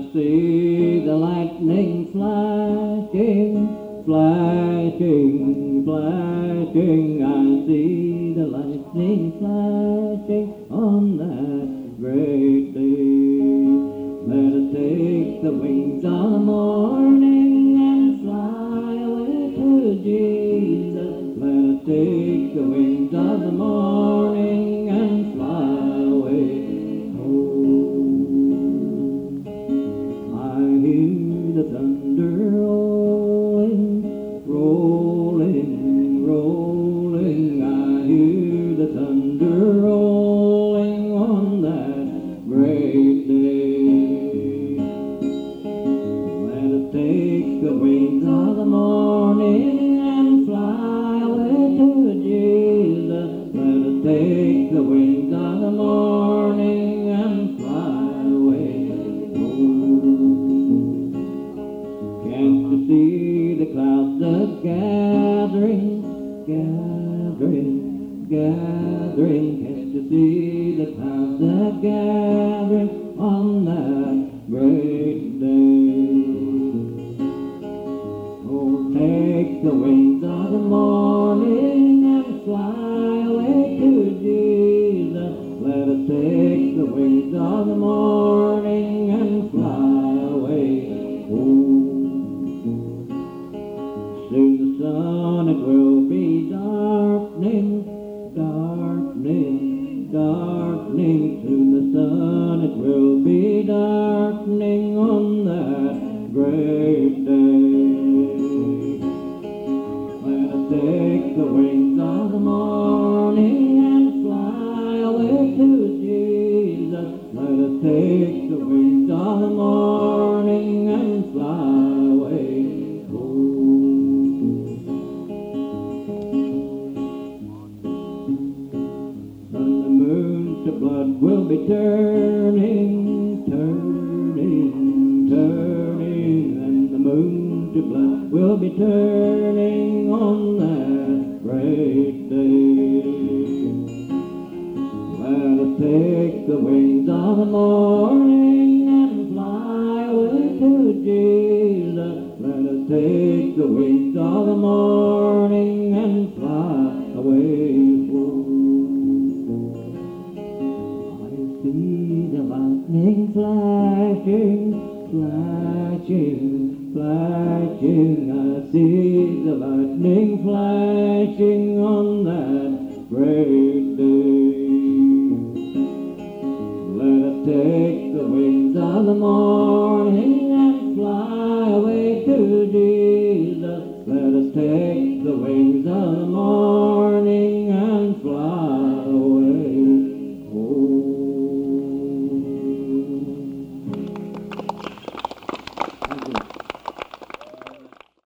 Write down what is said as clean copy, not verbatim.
see the lightning flashing, flashing, flashing. I see the lightning flashing on that great day. Let us take the wings of the morning and fly away to Jesus. Let us take the wings of the morning and fly away home. I hear the thunder rolling, rolling, rolling. I hear the thunder rolling on that great day. Let us take the wings of the morning and fly away to Jesus. Let us take the wings of the morning and fly away home. Can't you see the clouds a-gathering, gathering, gathering? Can't you see the clouds a-gathering on that great day? Oh, take the wings of the morning and fly away to Jesus. Let us take the wings of the morning and fly away home. Soon the sun it will be darkening, darkening, darkening. Soon the sun it will be darkening on that great day. Let us take the wings of the morning and fly away to Jesus. Let us take the wings of the morning and fly away home. Sun and moon to blood will be turning, turning, turning, and the moon to blood will be turning on that great day. Let us take the wings of the morning and fly away to Jesus. Let us take the wings of the morning and fly away home. I see the lightning flashing, flashing, flashing. I see the lightning flashing on that great day. Let us take the wings of the morning and fly away to Jesus. Let us take the wings